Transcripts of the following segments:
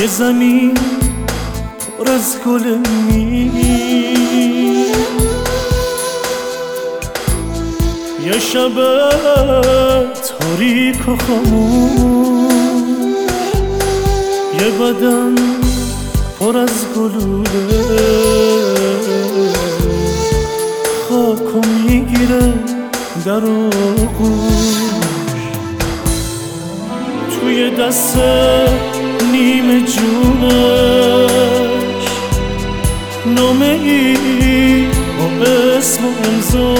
یه زمین پر از گل یه شب تاریک و خاموش، یه بدن پر از گلوله خاکو میگیره در آغوش. توی دست نیمه جونش نامه ای با اسم و امضا،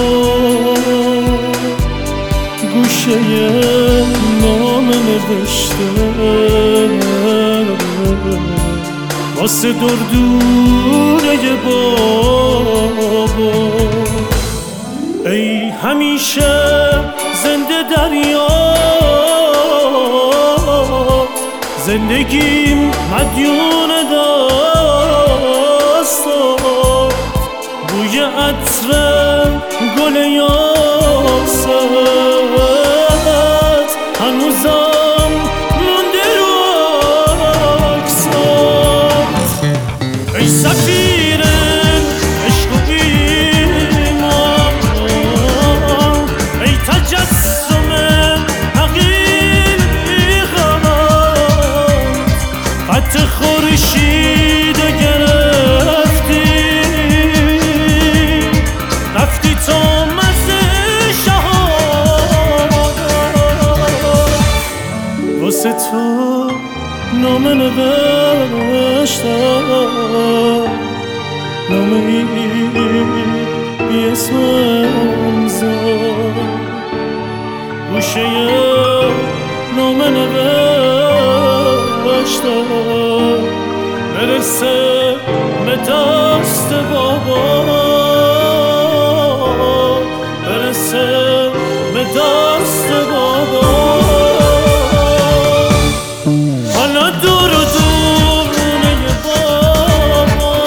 گوشه نامه نوشته واسه دردونه بابا. ای همیشه زنده دریا، زندگیم مدیون داستان، بوی عطر گل یاست هنوزم مونده رو عکسات. ای سفیر عشق و ایمان، ای تجسم حقیقت، خط خورشید گرفتی رفتی تا مزه شهادت. واسه تو نامه نوشتم، نامه ای بی اسم امضا، گوشه نامه نوشتم برسه به دست بابا، برسه به دست بابا. حالا دور و دورونه بابا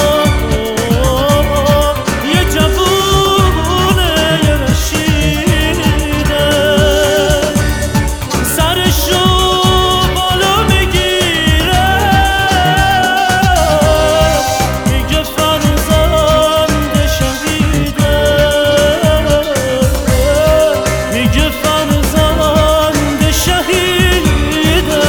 یه جوونه یه رشیده، سرشو بالا میگیره میگه فرزند شهیده، میگه فرزند شهیده.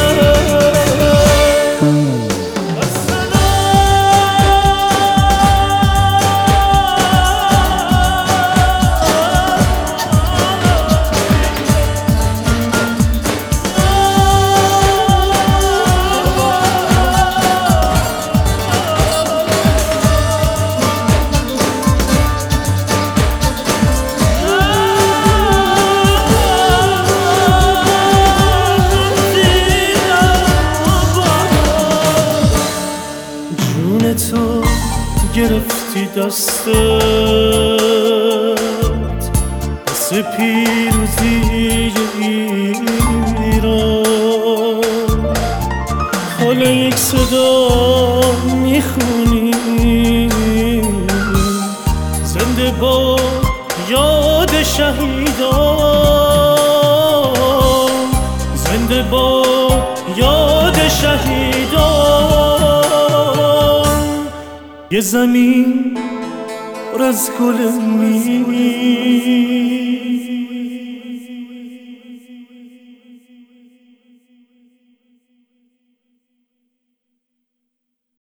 تو گرفتی دستت واسه پیروزی ایران، حالا یک صدا میخونی زنده با یاد شهیدان، زنده با یاد شهیدان. یه زمین پر از گل